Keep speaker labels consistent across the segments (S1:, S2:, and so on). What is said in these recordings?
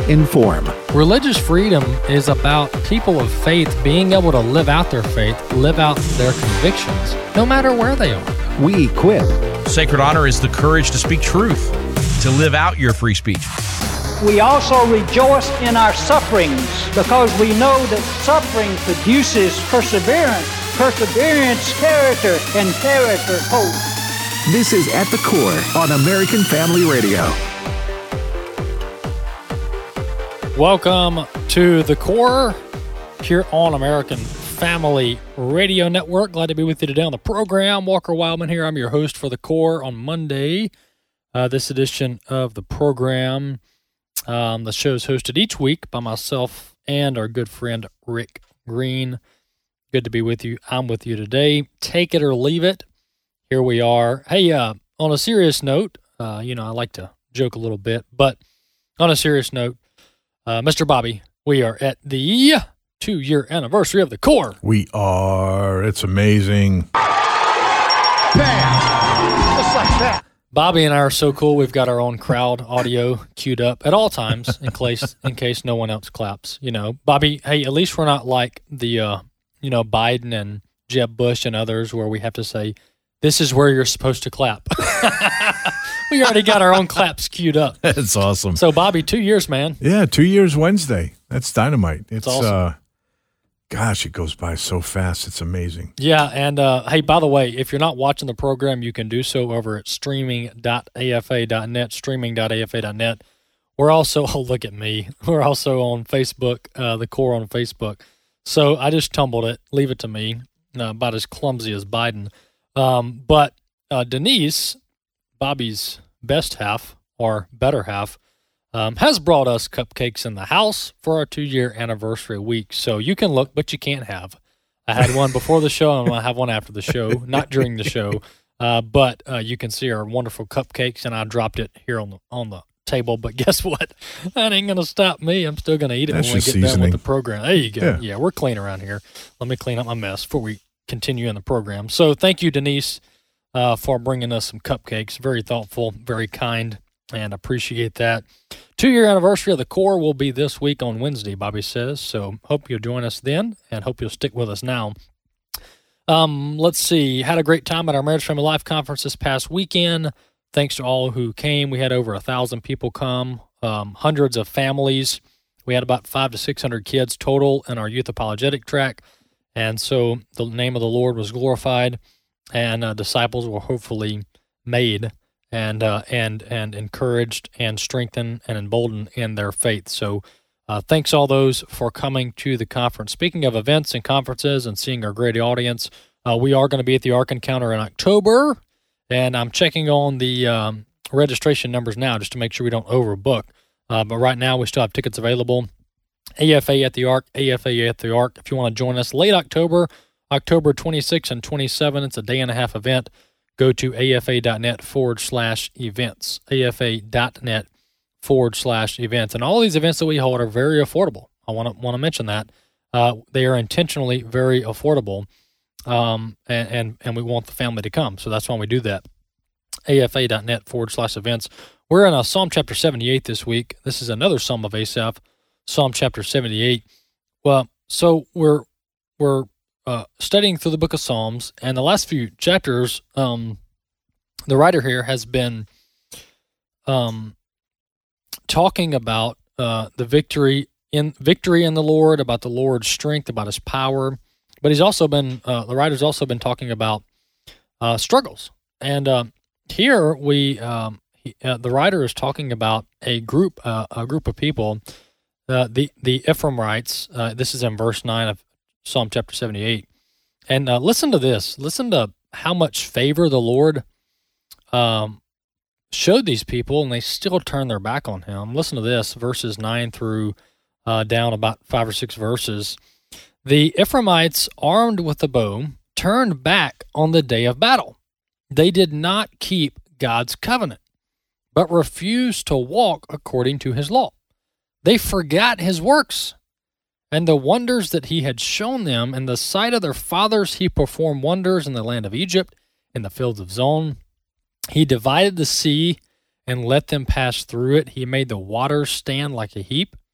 S1: inform.
S2: Religious freedom is about people of faith being able to live out their faith, live out their convictions, no matter where they are.
S1: We equip.
S3: Sacred honor is the courage to speak truth, to live out your free speech.
S4: We also rejoice in our sufferings because we know that suffering produces perseverance, perseverance, character, and character, hope.
S1: This is At the Core on American Family Radio.
S2: Welcome to The Core here on American Family Radio Network. Glad to be with you today on the program. Walker Wildman here. I'm your host for The Core on Monday. This edition of the program, the show is hosted each week by myself and our good friend Rick Green. Good to be with you. I'm with you today. Take it or leave it. Here we are. Hey, on a serious note, I like to joke a little bit, but on a serious note, Mr. Bobby, we are at the 2-year anniversary of The Core.
S5: We are. It's amazing.
S4: Bam! Just like that.
S2: Bobby and I are so cool. We've got our own crowd audio queued up at all times in case no one else claps. Bobby, hey, at least we're not like the Biden and Jeb Bush and others where we have to say, this is where you're supposed to clap. We already got our own claps queued up.
S5: That's awesome.
S2: So, Bobby, 2 years, man.
S5: Yeah, 2 years Wednesday. That's dynamite. It's
S2: awesome.
S5: Gosh, it goes by so fast. It's amazing.
S2: Yeah, and hey, by the way, if you're not watching the program, you can do so over at streaming.afa.net, streaming.afa.net. We're also, look at me, we're also on Facebook, The Core on Facebook. So I just tumbled it. Leave it to me. About as clumsy as Biden. But Denise, Bobby's best half, or better half, has brought us cupcakes in the house for our 2-year anniversary week. So you can look, but you can't have. I had one before the show, and I have one after the show, not during the show. But you can see our wonderful cupcakes, and I dropped it here on the table. But guess what? That ain't going to stop me. I'm still going to eat it when we get done with the program. There you go. Yeah, we're clean around here. Let me clean up my mess before we continue in the program. So thank you, Denise, for bringing us some cupcakes. Very thoughtful, very kind, and appreciate that. 2-year anniversary of The Core will be this week on Wednesday, Bobby says. So hope you'll join us then, and hope you'll stick with us now. Let's see. Had a great time at our Marriage Family Life Conference this past weekend. Thanks to all who came. We had over 1,000 people come, hundreds of families. We had about 500 to 600 kids total in our youth apologetic track. And so the name of the Lord was glorified, and disciples were hopefully made and encouraged and strengthened and emboldened in their faith. So thanks all those for coming to the conference. Speaking of events and conferences and seeing our great audience, we are going to be at the Ark Encounter in October, and I'm checking on the registration numbers now just to make sure we don't overbook. But right now we still have tickets available. AFA at the Ark, AFA at the Ark. If you want to join us late October 26 and 27, it's a day-and-a-half event. Go to afa.net/events, afa.net/events. And all these events that we hold are very affordable. I want to mention that. They are intentionally very affordable, and we want the family to come. So that's why we do that. afa.net/events. We're in Psalm chapter 78 this week. This is another Psalm of Asaph. Psalm chapter 78. Well, so we're studying through the book of Psalms, and the last few chapters, the writer here has been talking about the victory in the Lord, about the Lord's strength, about His power. But he's also been the writer's also been talking about struggles, and here the writer is talking about a group of people. The Ephraimites, this is in verse 9 of Psalm chapter 78. And listen to this. Listen to how much favor the Lord showed these people, and they still turned their back on Him. Listen to this, verses 9 through down about 5 or 6 verses. The Ephraimites, armed with the bow, turned back on the day of battle. They did not keep God's covenant, but refused to walk according to His law. They forgot His works and the wonders that He had shown them. In the sight of their fathers, He performed wonders in the land of Egypt, in the fields of Zon. He divided the sea and let them pass through it. He made the waters stand like a heap.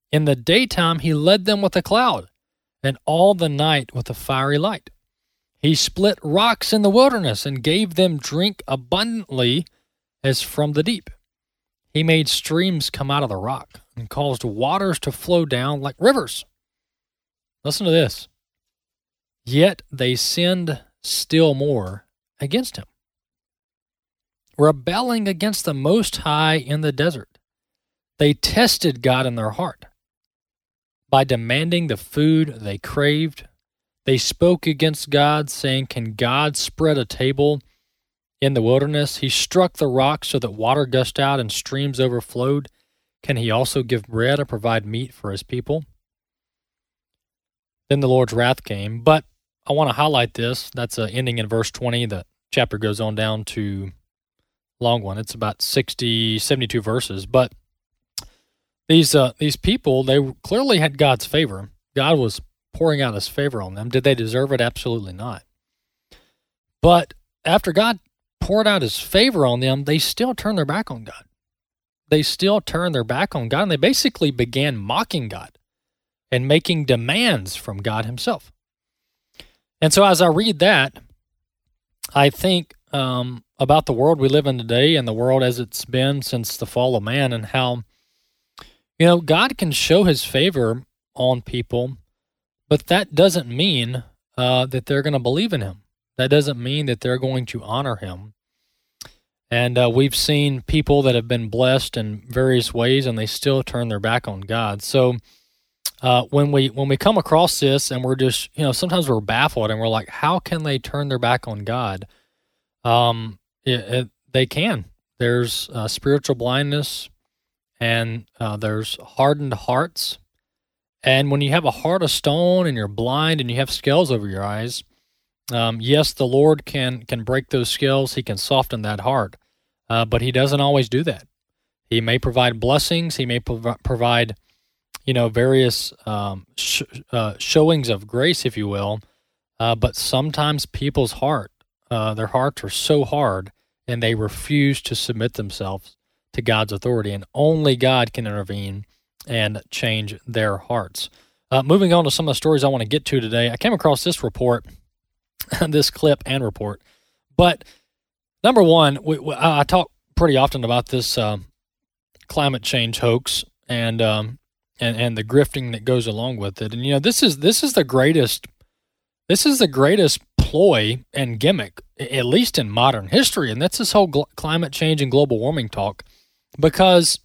S2: In the daytime he led them with a cloud, and all the night with a fiery light. He split rocks in the wilderness and gave them drink abundantly as from the deep. He made streams come out of the rock and caused waters to flow down like rivers. Listen to this. Yet they sinned still more against him, rebelling against the Most High in the desert. They tested God in their heart by demanding the food they craved. They spoke against God, saying, "Can God spread a table in the wilderness? He struck the rock so that water gushed out and streams overflowed. Can he also give bread and provide meat for his people?" Then the Lord's wrath came. But I want to highlight this. That's ending in verse 20. The chapter goes on down to a long one. It's about 72 verses. But these people, they clearly had God's favor. God was pouring out his favor on them. Did they deserve it? Absolutely not. But after God poured out his favor on them, they still turned their back on God. They still turned their back on God, and they basically began mocking God and making demands from God himself. And so as I read that, I think about the world we live in today and the world as it's been since the fall of man, and how, God can show his favor on people, but that doesn't mean that they're going to believe in him. That doesn't mean that they're going to honor him. And we've seen people that have been blessed in various ways, and they still turn their back on God. So when we come across this, and we're just, sometimes we're baffled, and we're like, how can they turn their back on God? They can. There's spiritual blindness, and there's hardened hearts. And when you have a heart of stone and you're blind and you have scales over your eyes, yes, the Lord can break those scales. He can soften that heart, but he doesn't always do that. He may provide blessings. He may provide, various showings of grace, if you will, but sometimes people's their hearts are so hard, and they refuse to submit themselves to God's authority, and only God can intervene and change their hearts. Moving on to some of the stories I want to get to today, I came across this report, this clip and report. But number one, I talk pretty often about this climate change hoax and the grifting that goes along with it. And this is the greatest ploy and gimmick, at least in modern history, and that's this whole climate change and global warming talk, because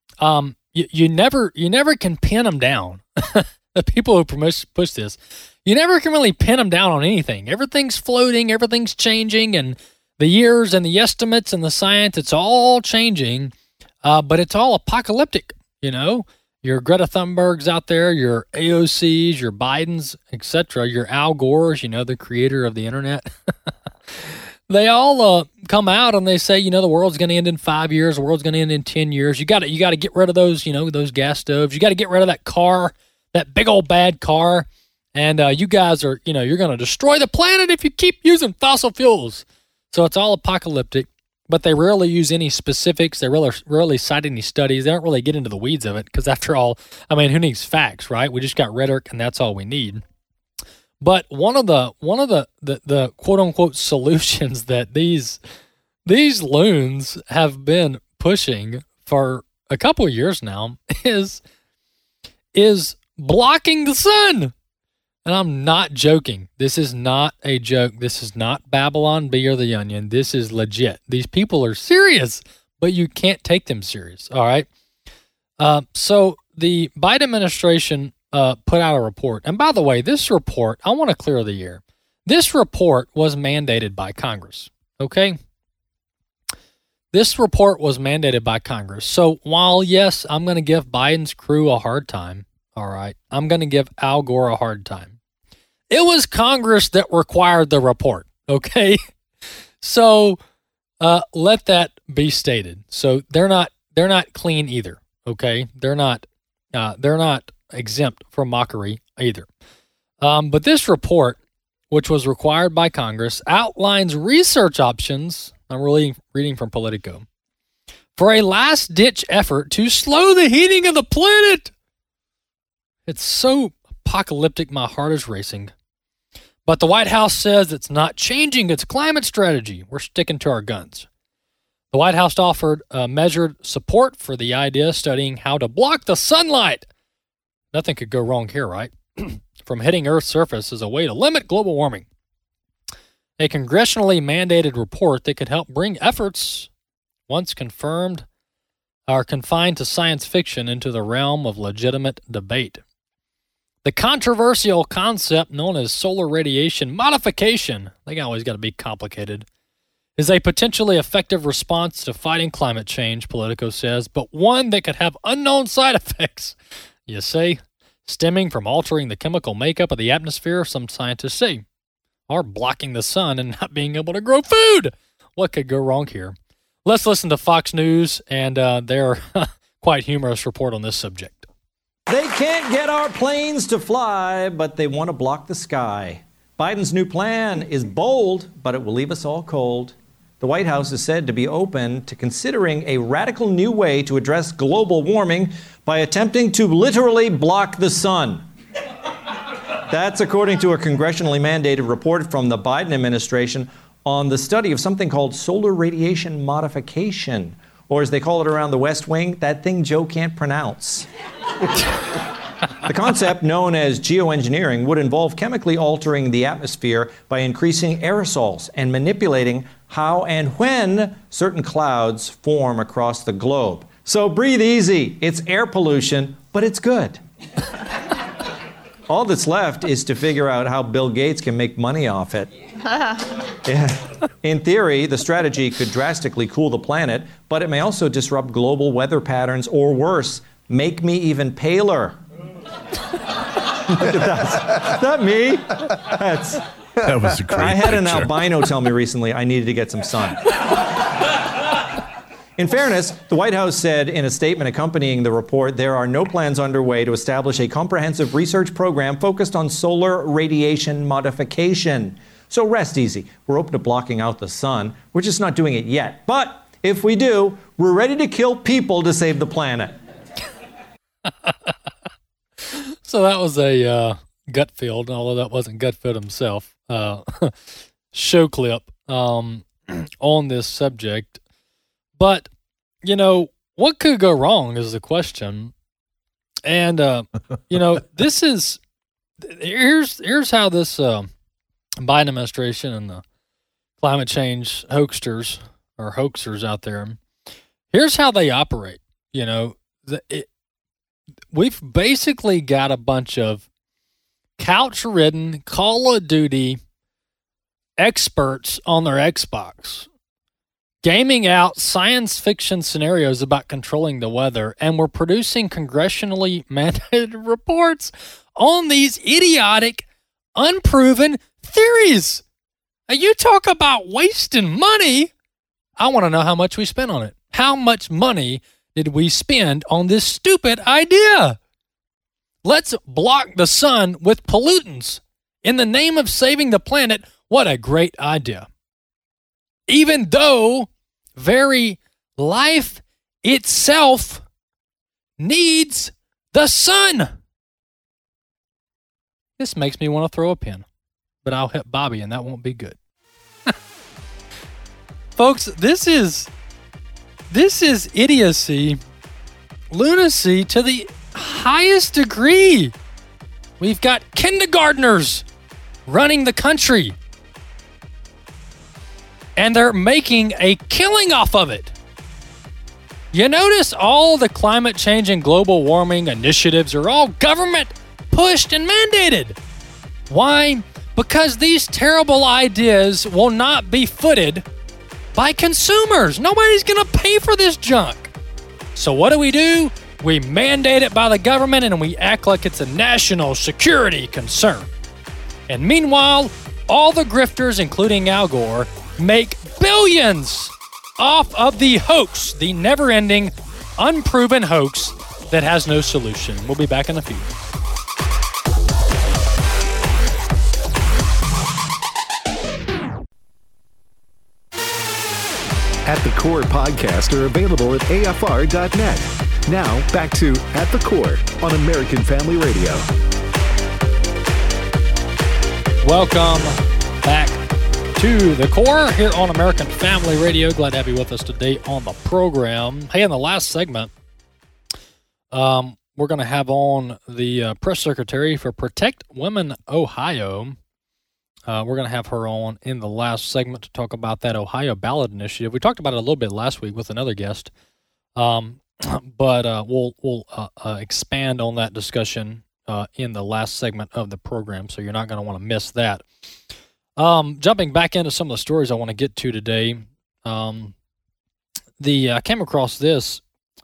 S2: you never can pin them down. The people who push this, you never can really pin them down on anything. Everything's floating, everything's changing, and the years and the estimates and the science, it's all changing, but it's all apocalyptic. Your Greta Thunbergs out there, your AOCs, your Bidens, etc., your Al Gores, the creator of the internet. They all come out and they say, the world's going to end in 5 years, the world's going to end in 10 years. You got to get rid of those, those gas stoves. You got to get rid of that car, that big old bad car. And you guys are, you're going to destroy the planet if you keep using fossil fuels. So it's all apocalyptic, but they rarely use any specifics. They rarely cite any studies. They don't really get into the weeds of it, because after all, who needs facts, right? We just got rhetoric, and that's all we need. But one of the quote unquote solutions that these loons have been pushing for a couple of years now is blocking the sun. And I'm not joking. This is not a joke. This is not Babylon Bee or The Onion. This is legit. These people are serious, but you can't take them serious. All right. So the Biden administration put out a report. And by the way, this report, I want to clear the air. This report was mandated by Congress. Okay. This report was mandated by Congress. So while, yes, I'm going to give Biden's crew a hard time, all right, I'm going to give Al Gore a hard time. It was Congress that required the report, okay? So let that be stated. So they're not clean either, okay? They're not exempt from mockery either. But this report, which was required by Congress, outlines research options. I'm really reading from Politico. For a last-ditch effort to slow the heating of the planet. It's so apocalyptic, my heart is racing. But the White House says it's not changing its climate strategy. We're sticking to our guns. The White House offered measured support for the idea, studying how to block the sunlight. Nothing could go wrong here, right? From hitting Earth's surface as a way to limit global warming. A congressionally mandated report that could help bring efforts, once confirmed, are confined to science fiction, into the realm of legitimate debate. The controversial concept known as solar radiation modification, they always got to be complicated, is a potentially effective response to fighting climate change, Politico says, but one that could have unknown side effects, you see, stemming from altering the chemical makeup of the atmosphere, some scientists say, or blocking the sun and not being able to grow food. What could go wrong here? Let's listen to Fox News and their quite humorous report on this subject.
S6: They can't get our planes to fly, but they want to block the sky. Biden's new plan is bold, but it will leave us all cold. The White House is said to be open to considering a radical new way to address global warming by attempting to literally block the sun. That's according to a congressionally mandated report from the Biden administration on the study of something called solar radiation modification, or as they call it around the West Wing, that thing Joe can't pronounce. The concept, known as geoengineering, would involve chemically altering the atmosphere by increasing aerosols and manipulating how and when certain clouds form across the globe. So breathe easy. It's air pollution, but it's good. All that's left is to figure out how Bill Gates can make money off it. Yeah. In theory, the strategy could drastically cool the planet, but it may also disrupt global weather patterns, or worse, make me even paler. Look at that. Is that me?
S5: That was a great
S6: I had an
S5: picture.
S6: albino tell me recently I needed to get some sun. In fairness, the White House said in a statement accompanying the report, there are no plans underway to establish a comprehensive research program focused on solar radiation modification. So rest easy. We're open to blocking out the sun. We're just not doing it yet. But if we do, we're ready to kill people to save the planet.
S2: So that was a Gutfield, although that wasn't Gutfield himself, show clip on this subject. But, you know, what could go wrong is the question. And, you know, this is, here's how this Biden administration and the climate change hoaxers out there, here's how they operate. You know, we've basically got a bunch of couch-ridden Call of Duty experts on their Xbox gaming out science fiction scenarios about controlling the weather, and we're producing congressionally mandated reports on these idiotic, unproven theories. Now, you talk about wasting money. I want to know how much we spent on it. How much money did we spend on this stupid idea? Let's block the sun with pollutants in the name of saving the planet. What a great idea. Even though very life itself needs the sun. This makes me want to throw a pin, but I'll hit Bobby and that won't be good. Folks, this is idiocy, lunacy to the highest degree. We've got kindergartners running the country, and they're making a killing off of it. You notice all the climate change and global warming initiatives are all government pushed and mandated. Why? Because these terrible ideas will not be footed by consumers. Nobody's going to pay for this junk. So what do? We mandate it by the government and we act like it's a national security concern. And meanwhile, all the grifters, including Al Gore, make billions off of the hoax, the never-ending, unproven hoax that has no solution. We'll be back in a few.
S1: At the Core podcasts are available at afr.net. Now, back to At the Core on American Family Radio.
S2: Welcome back to The Core here on American Family Radio. Glad to have you with us today on the program. Hey, in the last segment, we're going to have on the press secretary for Protect Women Ohio. We're going to have her on in the last segment to talk about that Ohio ballot initiative. We talked about it a little bit last week with another guest, but we'll expand on that discussion in the last segment of the program, so you're not going to want to miss that. Jumping back into some of the stories I want to get to today, I came across this,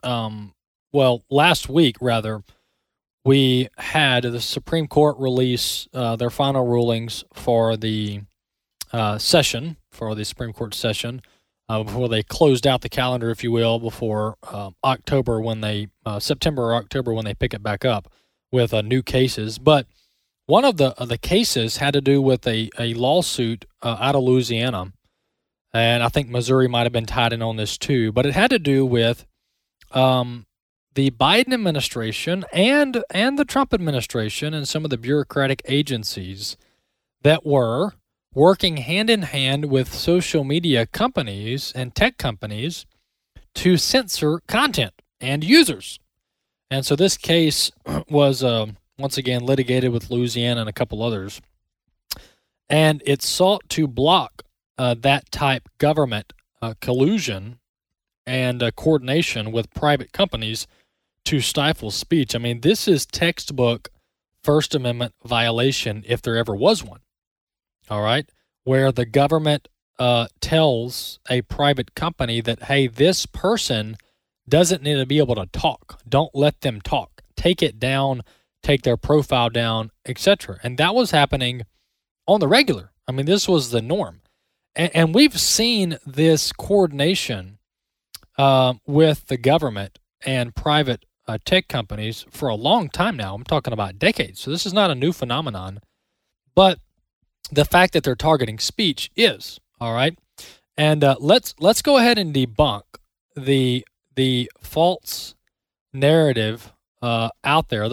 S2: last week, rather. We had the Supreme Court release their final rulings for the Supreme Court session, before they closed out the calendar, if you will, before September or October when they pick it back up with new cases. But one of the cases had to do with a lawsuit out of Louisiana, and I think Missouri might have been tied in on this too, but it had to do with the Biden administration and the Trump administration and some of the bureaucratic agencies that were working hand in hand with social media companies and tech companies to censor content and users. And so this case was once again litigated with Louisiana and a couple others. And it sought to block that type government collusion and coordination with private companies to stifle speech. I mean, this is textbook First Amendment violation if there ever was one, all right, where the government tells a private company that, hey, this person doesn't need to be able to talk. Don't let them talk. Take it down, take their profile down, etc. And that was happening on the regular. I mean, this was the norm. And we've seen this coordination with the government and private tech companies for a long time now. I'm talking about decades. So this is not a new phenomenon. But the fact that they're targeting speech is, all right? And let's go ahead and debunk the false narrative out there,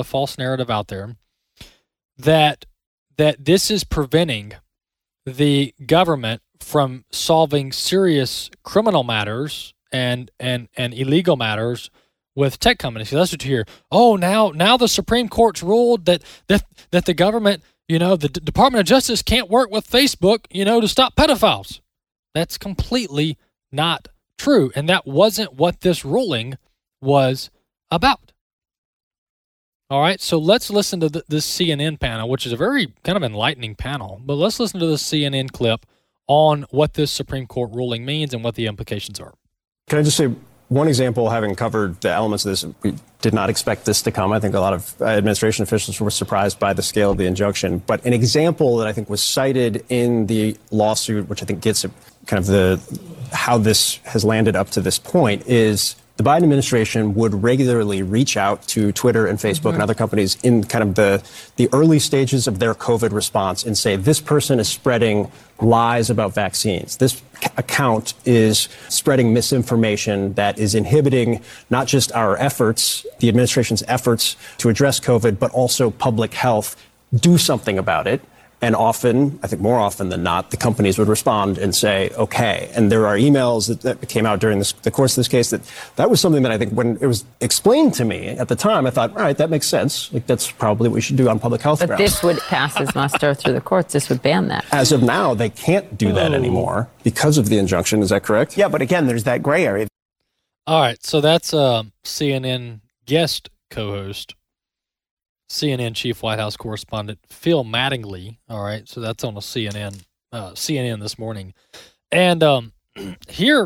S2: that this is preventing the government from solving serious criminal matters and illegal matters with tech companies. So that's what you hear. Oh, now the Supreme Court's ruled that the government, the Department of Justice can't work with Facebook, to stop pedophiles. That's completely not true, and that wasn't what this ruling was about. All right, so let's listen to this CNN panel, which is a very kind of enlightening panel, but let's listen to this CNN clip on what this Supreme Court ruling means and what the implications are.
S7: Can I just say one example, having covered the elements of this, we did not expect this to come. I think a lot of administration officials were surprised by the scale of the injunction. But an example that I think was cited in the lawsuit, which I think gets kind of how this has landed up to this point, is the Biden administration would regularly reach out to Twitter and Facebook and other companies in kind of the early stages of their COVID response and say, this person is spreading lies about vaccines. This account is spreading misinformation that is inhibiting not just our efforts, the administration's efforts to address COVID, but also public health. Do something about it. And often, I think more often than not, the companies would respond and say, okay. And there are emails that came out during the course of this case that was something that I think when it was explained to me at the time, I thought, all right, that makes sense. Like, that's probably what we should do on public health grounds.
S8: But this would pass as muster through the courts. This would ban that.
S7: As of now, they can't do that anymore because of the injunction. Is that correct?
S9: Yeah, but again, there's that gray area.
S2: All right, so that's CNN guest co-host, CNN chief White House correspondent Phil Mattingly. All right, so that's on a CNN this morning. And here's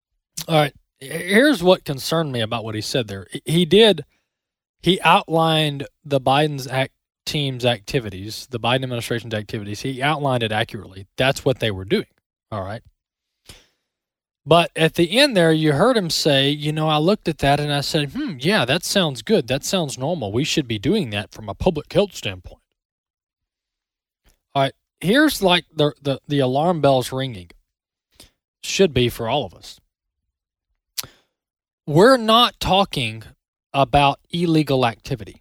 S2: what concerned me about what he said there. He outlined the Biden's team's activities, the Biden administration's activities. He outlined it accurately. That's what they were doing. All right. But at the end there, you heard him say, I looked at that and I said, yeah, that sounds good. That sounds normal. We should be doing that from a public health standpoint. All right, here's like the alarm bells ringing. Should be for all of us. we're not talking about illegal activity.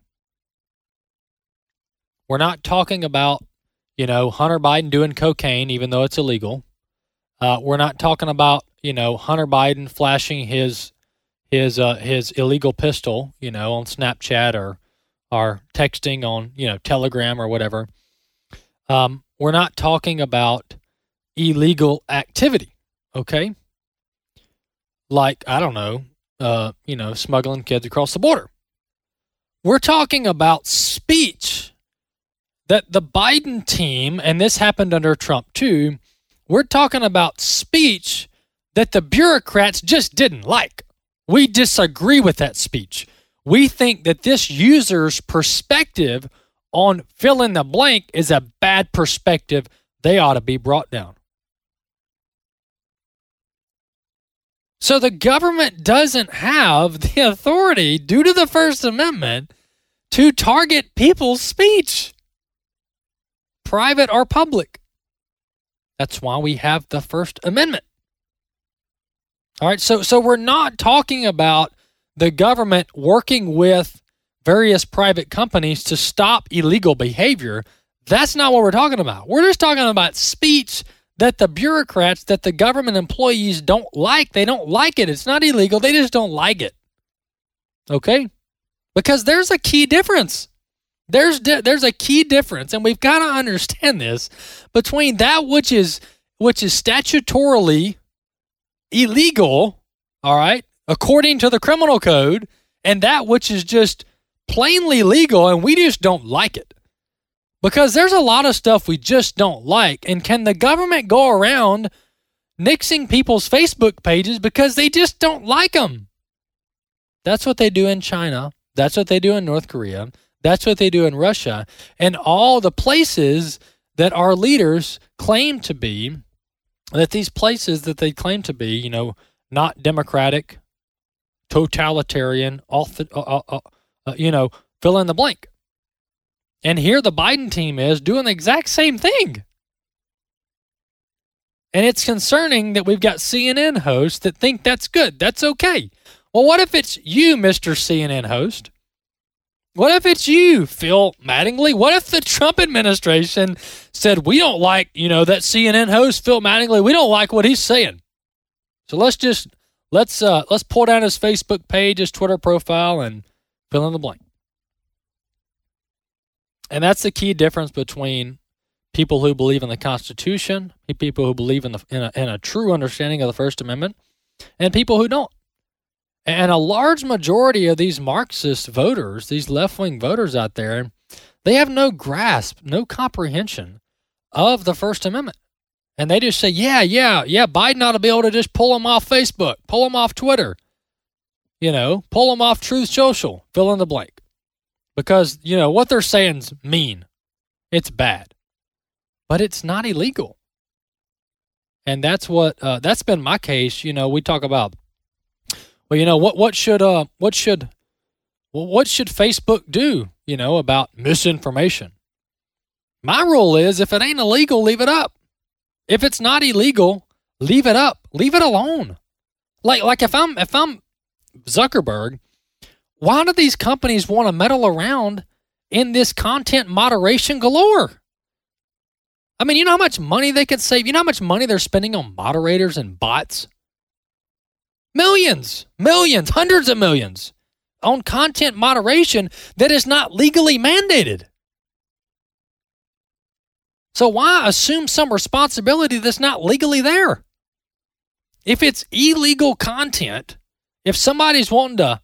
S2: We're not talking about, Hunter Biden doing cocaine, even though it's illegal. We're not talking about, Hunter Biden flashing his illegal pistol, on Snapchat or texting on, Telegram or whatever. We're not talking about illegal activity, okay? Like, I don't know, smuggling kids across the border. We're talking about speech that the Biden team, and this happened under Trump too, we're talking about speech that the bureaucrats just didn't like. We disagree with that speech. We think that this user's perspective on fill in the blank is a bad perspective. They ought to be brought down. So the government doesn't have the authority, due to the First Amendment, to target people's speech, private or public. That's why we have the First Amendment. All right, so we're not talking about the government working with various private companies to stop illegal behavior. That's not what we're talking about. We're just talking about speech that the bureaucrats, that the government employees don't like. They don't like it. It's not illegal. They just don't like it. Okay? Because there's a key difference. There's a key difference, and we've got to understand this, between that which is statutorily illegal, all right, according to the criminal code, and that which is just plainly legal, and we just don't like it. Because there's a lot of stuff we just don't like. And can the government go around nixing people's Facebook pages because they just don't like them? That's what they do in China. That's what they do in North Korea. That's what they do in Russia. And all the places that our leaders claim to be, that these places that they claim to be, not democratic, totalitarian, fill in the blank. And here the Biden team is doing the exact same thing. And it's concerning that we've got CNN hosts that think that's good. That's okay. Well, what if it's you, Mr. CNN host? What if it's you, Phil Mattingly? What if the Trump administration said, we don't like, that CNN host, Phil Mattingly, we don't like what he's saying. So let's pull down his Facebook page, his Twitter profile, and fill in the blank. And that's the key difference between people who believe in the Constitution, people who believe in a true understanding of the First Amendment, and people who don't. And a large majority of these Marxist voters, these left-wing voters out there, they have no grasp, no comprehension of the First Amendment. And they just say, yeah, Biden ought to be able to just pull them off Facebook, pull them off Twitter, pull them off Truth Social, fill in the blank. Because, what they're saying's mean. It's bad. But it's not illegal. And that's that's been my case. We talk about, what should Facebook do, about misinformation? My rule is, if it ain't illegal, leave it up. If it's not illegal, leave it up. Leave it alone. Like if I'm Zuckerberg, why do these companies want to meddle around in this content moderation galore? I mean, you know how much money they could save? You know how much money they're spending on moderators and bots? Millions, hundreds of millions on content moderation that is not legally mandated. So why assume some responsibility that's not legally there? If it's illegal content, if somebody's wanting to,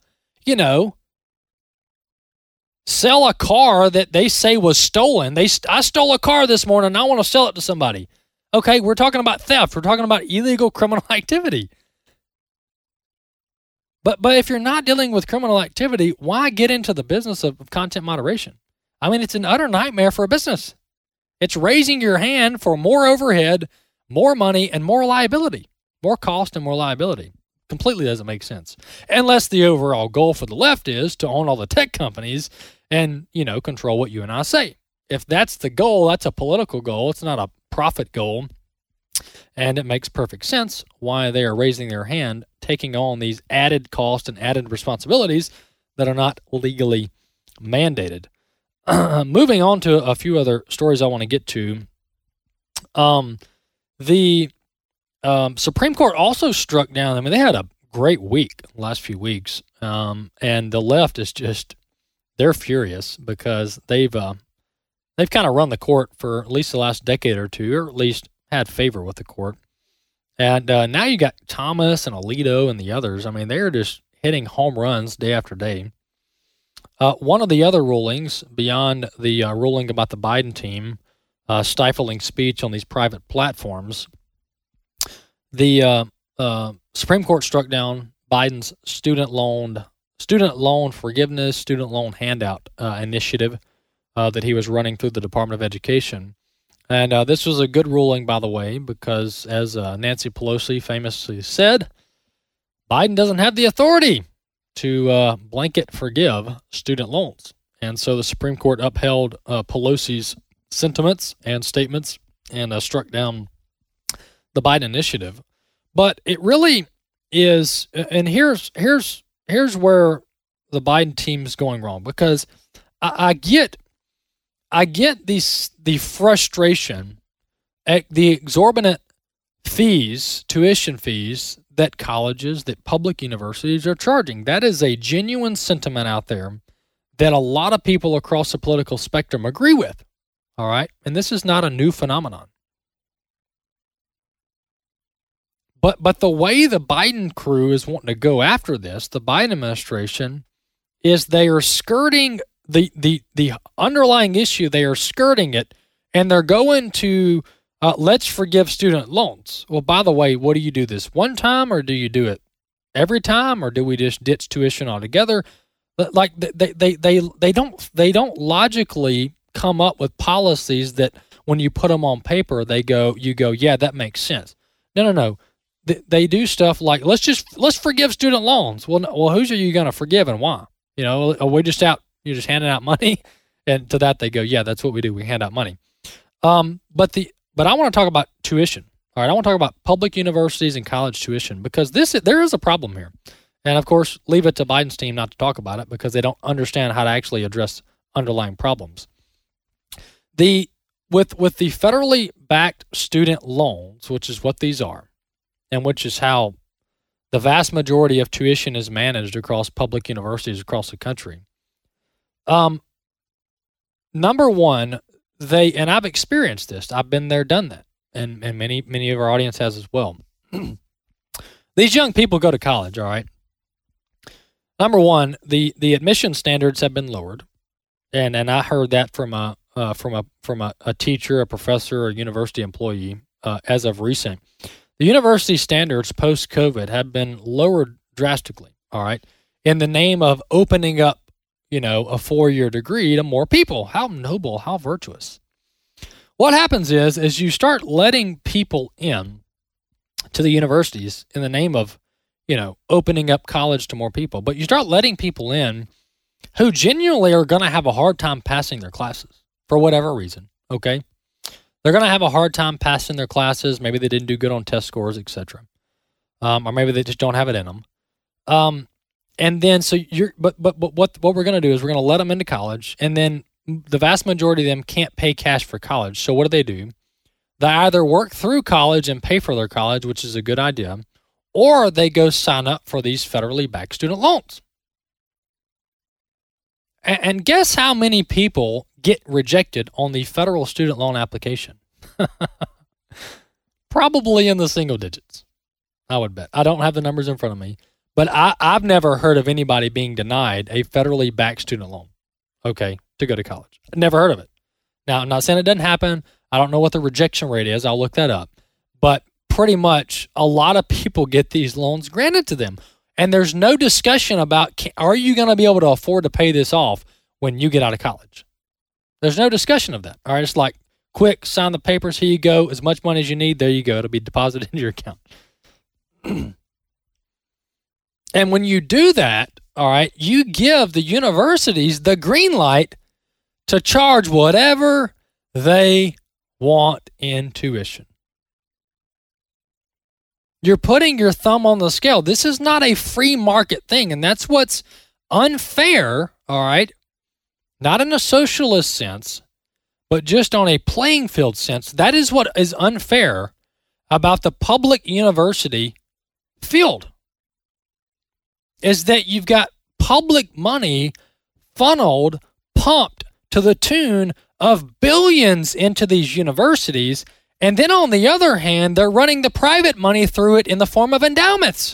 S2: sell a car that they say was stolen. I stole a car this morning and I want to sell it to somebody. Okay, we're talking about theft. We're talking about illegal criminal activity. But if you're not dealing with criminal activity, why get into the business of content moderation? I mean, it's an utter nightmare for a business. It's raising your hand for more overhead, more money, and more liability. More cost and more liability. Completely doesn't make sense. Unless the overall goal for the left is to own all the tech companies and, control what you and I say. If that's the goal, that's a political goal. It's not a profit goal. And it makes perfect sense why they are raising their hand taking on these added costs and added responsibilities that are not legally mandated. Moving on to a few other stories I want to get to. The Supreme Court also struck down, I mean, they had a great week the last few weeks, and the left is just, they're furious because they've kind of run the court for at least the last decade or two, or at least had favor with the court. And now you got Thomas and Alito and the others. I mean, they're just hitting home runs day after day. One of the other rulings, beyond the ruling about the Biden team stifling speech on these private platforms, the Supreme Court struck down Biden's student loan forgiveness, student loan handout initiative that he was running through the Department of Education. And this was a good ruling, by the way, because as Nancy Pelosi famously said, Biden doesn't have the authority to blanket forgive student loans. And so the Supreme Court upheld Pelosi's sentiments and statements and struck down the Biden initiative. But it really is, and here's where the Biden team is going wrong, because I get the frustration at the exorbitant fees, tuition fees, that colleges, that public universities are charging. That is a genuine sentiment out there that a lot of people across the political spectrum agree with. All right? And this is not a new phenomenon. But the way the Biden crew is wanting to go after this, the Biden administration, is they are skirting the underlying issue. They are skirting it, and they're going to let's forgive student loans. Well, by the way, what do you do this one time, or do you do it every time, or do we just ditch tuition altogether? Like they don't logically come up with policies that when you put them on paper, you go, yeah, that makes sense. No. They do stuff like let's forgive student loans. Well, who's are you going to forgive and why? You know, are we just out? You're just handing out money, and to that they go, yeah, that's what we do. We hand out money. But I want to talk about tuition. All right, I want to talk about public universities and college tuition, because there is a problem here. And of course, leave it to Biden's team not to talk about it because they don't understand how to actually address underlying problems. With the federally backed student loans, which is what these are, and which is how the vast majority of tuition is managed across public universities across the country. Number one, and I've experienced this. I've been there, done that, and many of our audience has as well. These young people go to college, all right? Number one, the admission standards have been lowered, and I heard that from a teacher, a professor, a university employee as of recent. The university standards post-COVID have been lowered drastically, all right, in the name of opening up, a 4-year degree to more people. How noble, how virtuous. What happens is you start letting people in to the universities in the name of, opening up college to more people, but you start letting people in who genuinely are going to have a hard time passing their classes for whatever reason, okay? They're going to have a hard time passing their classes. Maybe they didn't do good on test scores, etc. Or maybe they just don't have it in them. And then but what we're going to do is we're going to let them into college, and then the vast majority of them can't pay cash for college. So what do? They either work through college and pay for their college, which is a good idea, or they go sign up for these federally backed student loans. And guess how many people get rejected on the federal student loan application? Probably in the single digits, I would bet. I don't have the numbers in front of me, but I've never heard of anybody being denied a federally backed student loan, okay, to go to college. Never heard of it. Now, I'm not saying it doesn't happen. I don't know what the rejection rate is. I'll look that up. But pretty much a lot of people get these loans granted to them. And there's no discussion about, are you going to be able to afford to pay this off when you get out of college? There's no discussion of that. All right, it's like, quick, sign the papers, here you go. As much money as you need, there you go. It'll be deposited into your account. And when you do that, all right, you give the universities the green light to charge whatever they want in tuition. You're putting your thumb on the scale. This is not a free market thing, and that's what's unfair, all right? Not in a socialist sense, but just on a playing field sense. That is what is unfair about the public university field, is that you've got public money funneled, pumped to the tune of billions into these universities, and then on the other hand, they're running the private money through it in the form of endowments.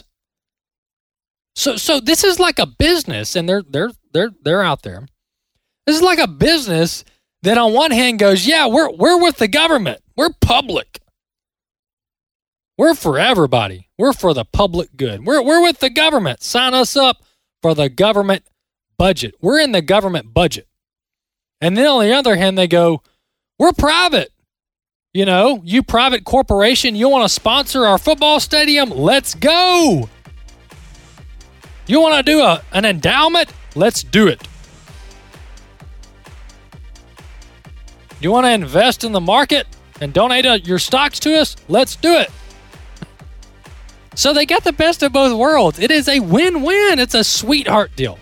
S2: So this is like a business, and they're out there. This is like a business that on one hand goes, yeah, we're with the government. We're public. We're for everybody. We're for the public good. We're with the government. Sign us up for the government budget. We're in the government budget. And then on the other hand, they go, we're private. You know, you private corporation, you want to sponsor our football stadium? Let's go. You want to do an endowment? Let's do it. You want to invest in the market and donate your stocks to us? Let's do it. So they got the best of both worlds. It is a win-win. It's a sweetheart deal.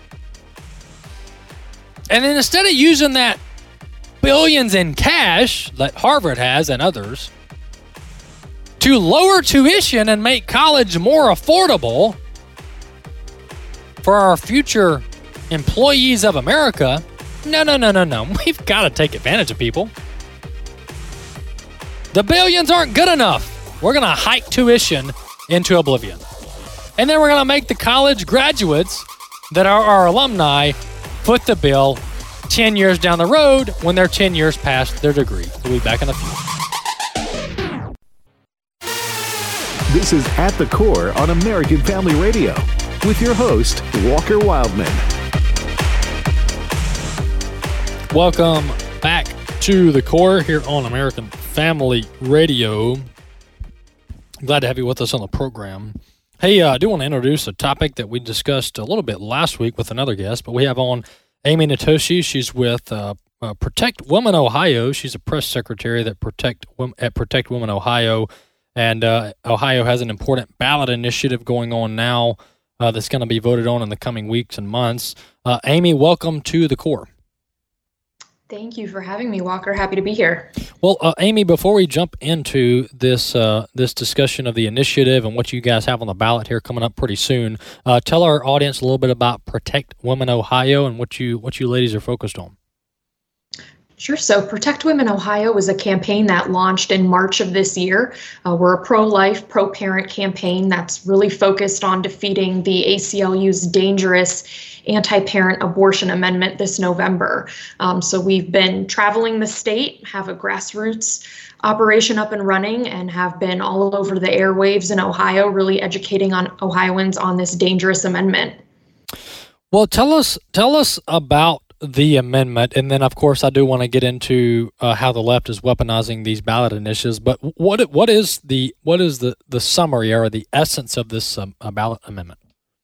S2: And then instead of using that billions in cash that Harvard has and others to lower tuition and make college more affordable for our future employees of America, no. We've got to take advantage of people. The billions aren't good enough. We're going to hike tuition into oblivion. And then we're going to make the college graduates that are our alumni foot the bill 10 years down the road when they're 10 years past their degree. We'll be back in a few.
S1: This is At the Core on American Family Radio with your host, Walker Wildman.
S2: Welcome back to The Core here on American Family Radio. Glad to have you with us on the program. Hey, I do want to introduce a topic that we discussed a little bit last week with another guest, but we have on Amy Natoshi. She's with Protect Women Ohio. She's a press secretary at Protect Women Ohio, and Ohio has an important ballot initiative going on now that's going to be voted on in the coming weeks and months. Amy, welcome to The Core.
S9: Thank you for having me, Walker. Happy to be here.
S2: Well, Amy, before we jump into this this discussion of the initiative and what you guys have on the ballot here coming up pretty soon, tell our audience a little bit about Protect Women Ohio and what you ladies are focused on.
S9: Sure. So Protect Women Ohio was a campaign that launched in March of this year. We're a pro-life, pro-parent campaign that's really focused on defeating the ACLU's dangerous anti-parent abortion amendment this November. So we've been traveling the state, have a grassroots operation up and running, and have been all over the airwaves in Ohio, really educating on Ohioans on this dangerous amendment.
S2: Well, tell us about the amendment, and then of course I do want to get into how the left is weaponizing these ballot initiatives. But what is the summary or the essence of this ballot amendment?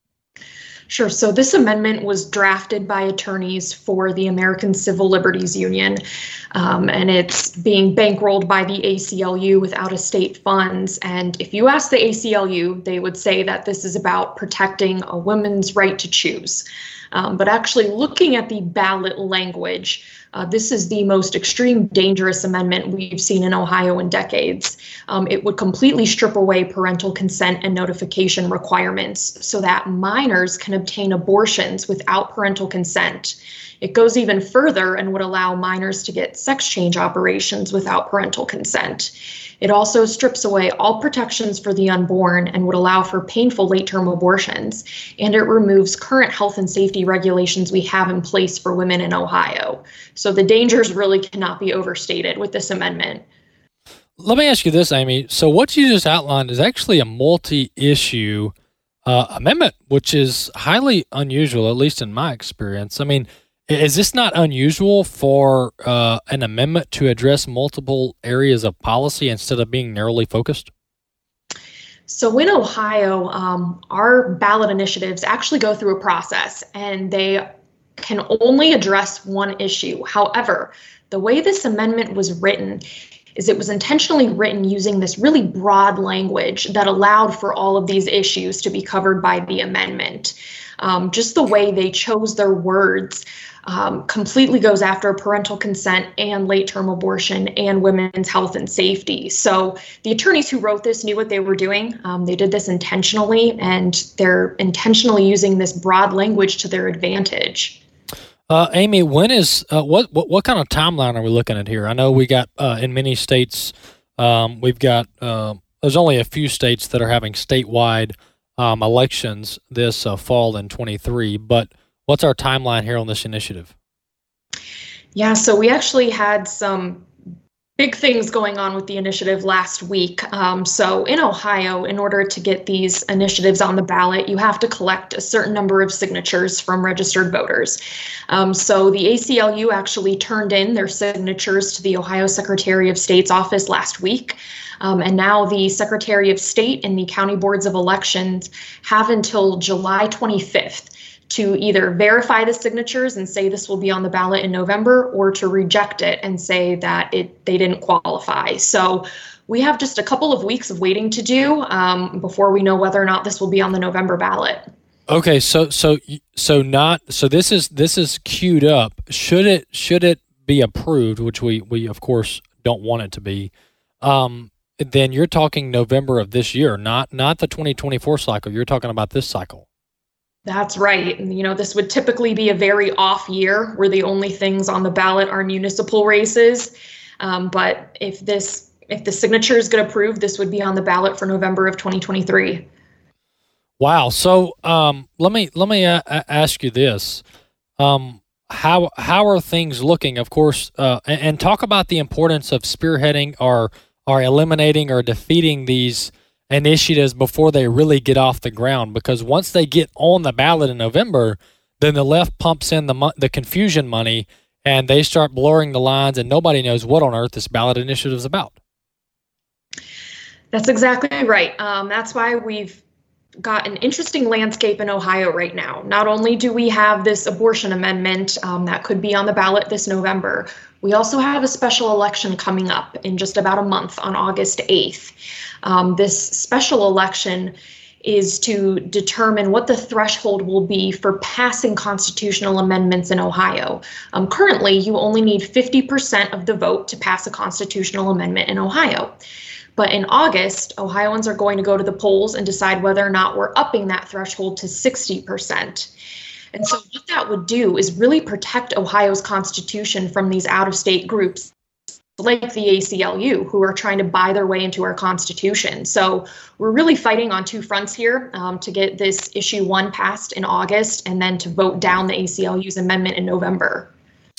S9: Sure. So this amendment was drafted by attorneys for the American Civil Liberties Union, and it's being bankrolled by the ACLU with out-of-state funds. And if you ask the ACLU, they would say that this is about protecting a woman's right to choose. But actually looking at the ballot language, this is the most extreme dangerous amendment we've seen in Ohio in decades. It would completely strip away parental consent and notification requirements so that minors can obtain abortions without parental consent. It goes even further and would allow minors to get sex change operations without parental consent. It also strips away all protections for the unborn and would allow for painful late-term abortions. And it removes current health and safety regulations we have in place for women in Ohio. So the dangers really cannot be overstated with this amendment.
S2: Let me ask you this, Amy. So what you just outlined is actually a multi-issue amendment, which is highly unusual, at least in my experience. I mean, is this not unusual for an amendment to address multiple areas of policy instead of being narrowly focused?
S9: So in Ohio, our ballot initiatives actually go through a process, and they can only address one issue. However, the way this amendment was written, is it was intentionally written using this really broad language that allowed for all of these issues to be covered by the amendment. Just the way they chose their words completely goes after parental consent and late-term abortion and women's health and safety. So the attorneys who wrote this knew what they were doing. They did this intentionally, and they're intentionally using this broad language to their advantage.
S2: Amy, when is what kind of timeline are we looking at here? I know we got in many states, we've got there's only a few states that are having statewide elections this fall in 23, but what's our timeline here on this initiative?
S9: Yeah, so we actually had some big things going on with the initiative last week. So in Ohio, in order to get these initiatives on the ballot, you have to collect a certain number of signatures from registered voters. So the ACLU actually turned in their signatures to the Ohio Secretary of State's office last week. And now the Secretary of State and the county boards of elections have until July 25th to either verify the signatures and say this will be on the ballot in November, or to reject it and say that they didn't qualify. So we have just a couple of weeks of waiting to do before we know whether or not this will be on the November ballot.
S2: Okay, so this is queued up. Should it be approved, which we of course don't want it to be, then you're talking November of this year, not the 2024 cycle. You're talking about this cycle.
S9: That's right. And, this would typically be a very off year where the only things on the ballot are municipal races. But if the signatures get approved, this would be on the ballot for November of 2023.
S2: Wow. So let me ask you this: how are things looking? Of course, and talk about the importance of spearheading or eliminating or defeating these initiatives before they really get off the ground, because once they get on the ballot in November, then the left pumps in the confusion money and they start blurring the lines, and nobody knows what on earth this ballot initiative is about.
S9: That's exactly right. That's why we've got an interesting landscape in Ohio right now. Not only do we have this abortion amendment that could be on the ballot this November, we also have a special election coming up in just about a month on August 8th. This special election is to determine what the threshold will be for passing constitutional amendments in Ohio. Currently, you only need 50% of the vote to pass a constitutional amendment in Ohio. But in August, Ohioans are going to go to the polls and decide whether or not we're upping that threshold to 60%. And so what that would do is really protect Ohio's constitution from these out-of-state groups like the ACLU, who are trying to buy their way into our constitution. So we're really fighting on two fronts here to get this issue 1 passed in August, and then to vote down the ACLU's amendment in November.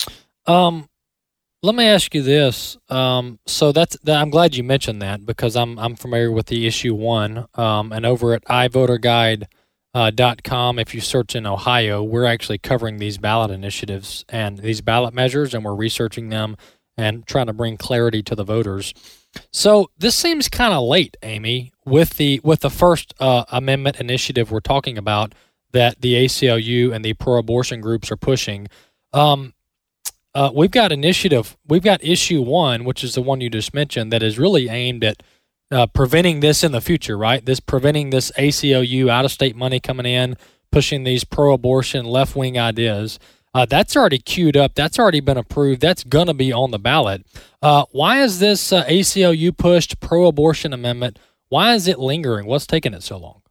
S2: Let me ask you this. So I'm glad you mentioned that, because I'm familiar with the issue 1, and over at iVoterGuide.com, if you search in Ohio, we're actually covering these ballot initiatives and these ballot measures, and we're researching them and trying to bring clarity to the voters. So this seems kind of late, Amy, with the first amendment initiative we're talking about that the ACLU and the pro-abortion groups are pushing. We've got issue 1, which is the one you just mentioned, that is really aimed at preventing this in the future, right? Preventing this ACLU out-of-state money coming in, pushing these pro-abortion left-wing ideas. That's already queued up. That's already been approved. That's going to be on the ballot. Why is this ACLU pushed pro-abortion amendment, why is it lingering? What's taking it so long?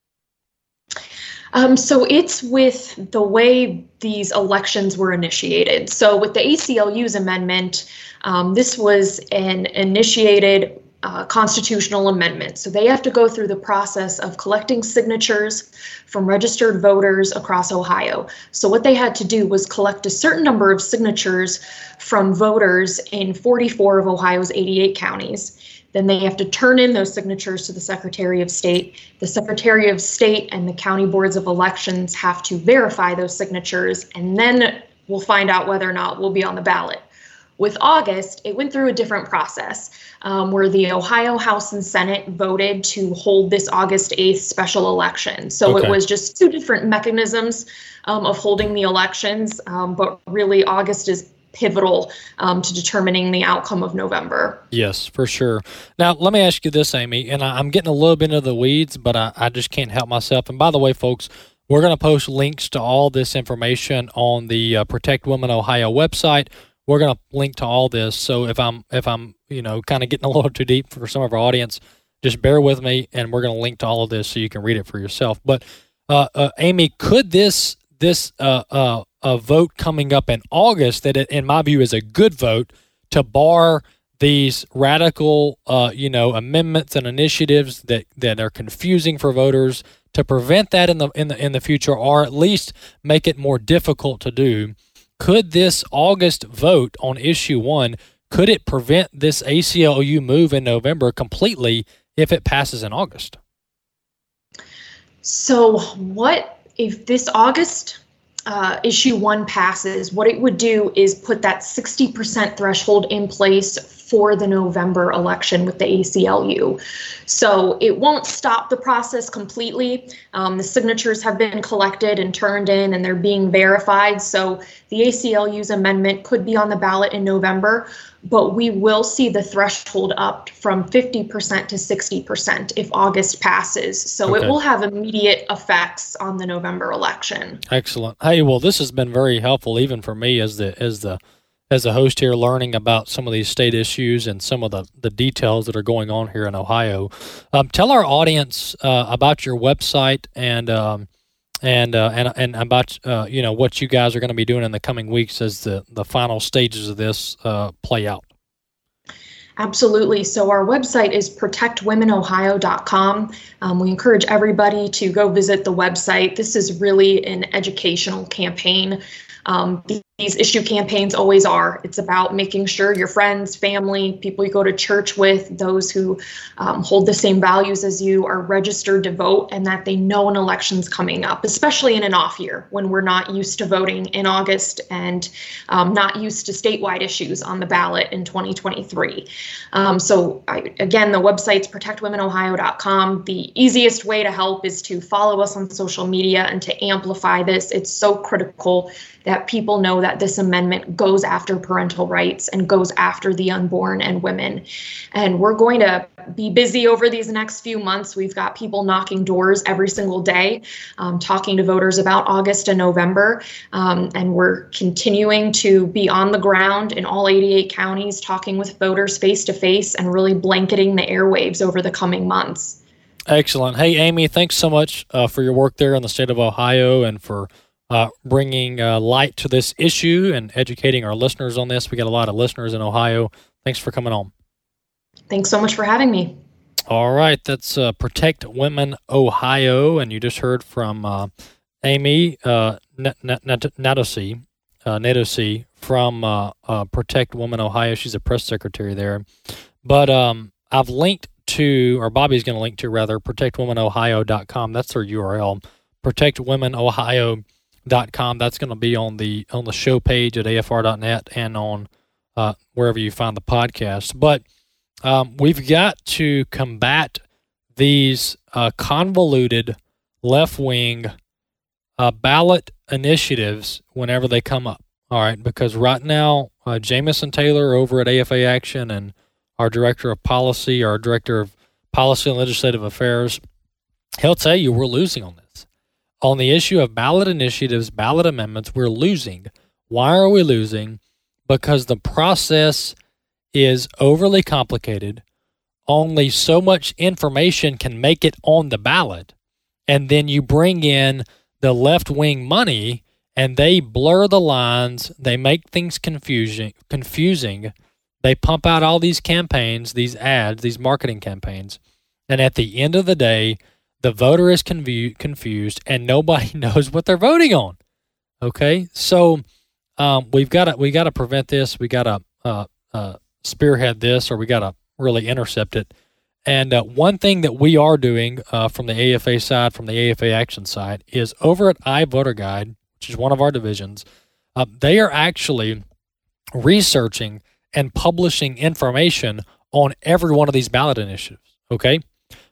S9: So it's with the way these elections were initiated. So with the ACLU's amendment, this was an initiated constitutional amendment. So they have to go through the process of collecting signatures from registered voters across Ohio. So what they had to do was collect a certain number of signatures from voters in 44 of Ohio's 88 counties. Then they have to turn in those signatures to the Secretary of State. The Secretary of State and the county boards of elections have to verify those signatures, and then we'll find out whether or not we'll be on the ballot. With August, it went through a different process where the Ohio House and Senate voted to hold this August 8th special election. So It was just two different mechanisms of holding the elections, but really August is pivotal to determining the outcome of November.
S2: Yes, for sure. Now, let me ask you this, Amy, and I'm getting a little bit into the weeds, but I just can't help myself. And by the way, folks, we're going to post links to all this information on the Protect Women Ohio website. We're going to link to all this. So if I'm kind of getting a little too deep for some of our audience, just bear with me, and we're going to link to all of this so you can read it for yourself. But Amy, could this a vote coming up in August that, in my view, is a good vote to bar these radical, amendments and initiatives that are confusing for voters, to prevent that in the future, or at least make it more difficult to do? Could this August vote on issue 1, could it prevent this ACLU move in November completely if it passes in August?
S9: So what if this August issue 1 passes? What it would do is put that 60% threshold in place for the November election with the ACLU. So it won't stop the process completely. The signatures have been collected and turned in, and they're being verified. So the ACLU's amendment could be on the ballot in November, but we will see the threshold up from 50% to 60% if August passes. So It will have immediate effects on the November election.
S2: Excellent. Hey, well, this has been very helpful, even for me as the host here, learning about some of these state issues and some of the details that are going on here in Ohio. Tell our audience about your website and about what you guys are going to be doing in the coming weeks as the final stages of this play out.
S9: Absolutely. So our website is protectwomenohio.com. We encourage everybody to go visit the website. This is really an educational campaign. These issue campaigns always are. It's about making sure your friends, family, people you go to church with, those who hold the same values as you are registered to vote, and that they know an election's coming up, especially in an off year when we're not used to voting in August and not used to statewide issues on the ballot in 2023. Again, the website's protectwomenohio.com. The easiest way to help is to follow us on social media and to amplify this. It's so critical that people know that this amendment goes after parental rights and goes after the unborn and women. And we're going to be busy over these next few months. We've got people knocking doors every single day, talking to voters about August and November. And we're continuing to be on the ground in all 88 counties, talking with voters face to face and really blanketing the airwaves over the coming months.
S2: Excellent. Hey, Amy, thanks so much for your work there in the state of Ohio and for bringing light to this issue and educating our listeners on this. We got a lot of listeners in Ohio. Thanks for coming on.
S9: Thanks so much for having me.
S2: All right, that's Protect Women Ohio, and you just heard from Amy Natosy from Protect Women Ohio. She's a press secretary there. But I've linked to, or Bobby's going to link to rather, protectwomenohio.com. That's their URL, protectwomenohio.com. That's going to be on the show page at afr.net and on wherever you find the podcast. But we've got to combat these convoluted left-wing ballot initiatives whenever they come up. All right, because right now Jamison Taylor over at AFA Action and our Director of Policy and Legislative Affairs, he'll tell you we're losing on this. On the issue of ballot initiatives, ballot amendments, we're losing. Why are we losing? Because the process is overly complicated. Only so much information can make it on the ballot. And then you bring in the left-wing money, and they blur the lines. They make things confusing. They pump out all these campaigns, these ads, these marketing campaigns. And at the end of the day, the voter is confused, and nobody knows what they're voting on. Okay, so we got to prevent this. We got to spearhead this, or we got to really intercept it. And one thing that we are doing from the AFA side, from the AFA Action side, is over at iVoterGuide, which is one of our divisions. They are actually researching and publishing information on every one of these ballot initiatives. Okay.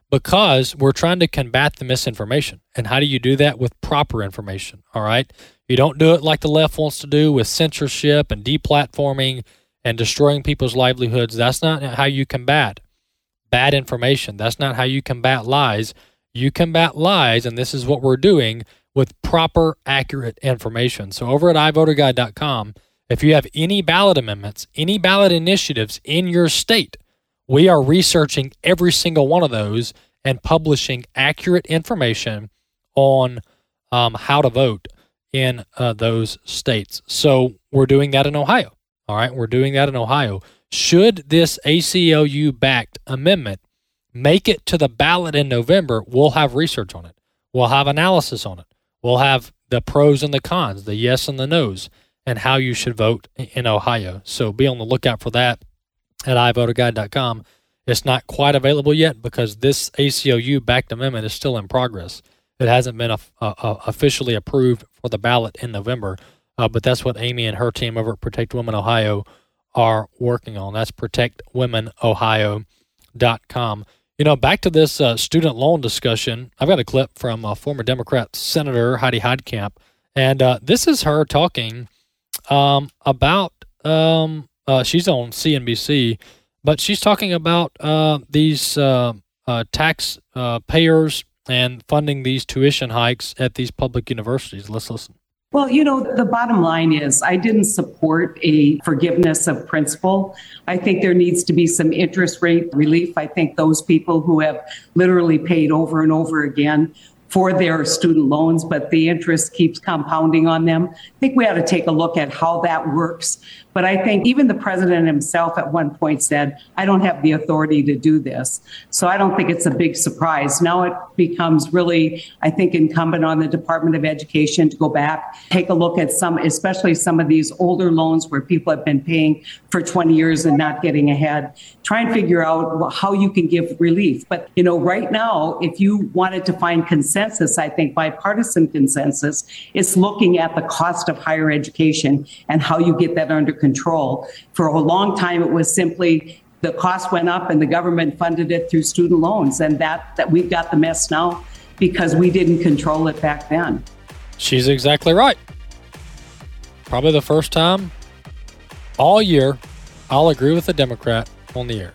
S2: because we're trying to combat the misinformation. And how do you do that? With proper information, all right? You don't do it like the left wants to do, with censorship and deplatforming and destroying people's livelihoods. That's not how you combat bad information. That's not how you combat lies. You combat lies, and this is what we're doing, with proper, accurate information. So over at iVoterGuide.com, if you have any ballot amendments, any ballot initiatives in your state, we are researching every single one of those and publishing accurate information on how to vote in those states. So we're doing that in Ohio. All right, we're doing that in Ohio. Should this ACLU-backed amendment make it to the ballot in November, we'll have research on it. We'll have analysis on it. We'll have the pros and the cons, the yes and the no's, and how you should vote in Ohio. So be on the lookout for that at iVoterGuide.com. It's not quite available yet because this ACLU-backed amendment is still in progress. It hasn't been officially approved for the ballot in November, but that's what Amy and her team over at Protect Women Ohio are working on. That's protectwomenohio.com. You know, back to this student loan discussion, I've got a clip from former Democrat Senator Heidi Heitkamp, and this is her talking about, she's on CNBC, but she's talking about these tax payers and funding these tuition hikes at these public universities. Let's listen.
S10: Well, you know, the bottom line is I didn't support a forgiveness of principal. I think there needs to be some interest rate relief. I think those people who have literally paid over and over again for their student loans, but the interest keeps compounding on them. I think we ought to take a look at how that works. But I think even the president himself at one point said, I don't have the authority to do this. So I don't think it's a big surprise. Now it becomes really, I think, incumbent on the Department of Education to go back, take a look at some, especially some of these older loans where people have been paying for 20 years and not getting ahead. Try and figure out how you can give relief. But, you know, right now, if you wanted to find consensus, I think bipartisan consensus, it's looking at the cost of higher education and how you get that under control. For a long time, it was simply the cost went up and the government funded it through student loans. And that we've got the mess now because we didn't control it back then.
S2: She's exactly right. Probably the first time all year I'll agree with a Democrat on the air.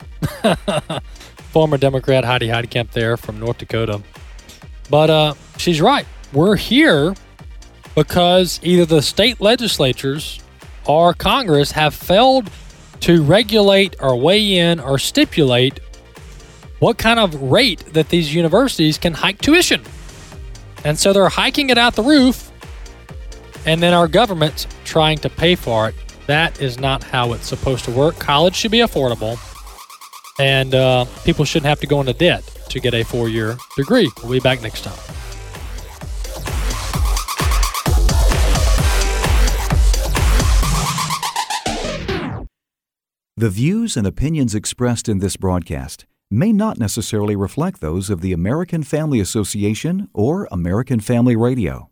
S2: Former Democrat Heidi Heitkamp there from North Dakota. But she's right. We're here because either the state legislatures or Congress have failed to regulate or weigh in or stipulate what kind of rate that these universities can hike tuition. And so they're hiking it out the roof, and then our government's trying to pay for it. That is not how it's supposed to work. College should be affordable, and people shouldn't have to go into debt to get a 4-year degree. We'll be back next time.
S11: The views and opinions expressed in this broadcast may not necessarily reflect those of the American Family Association or American Family Radio.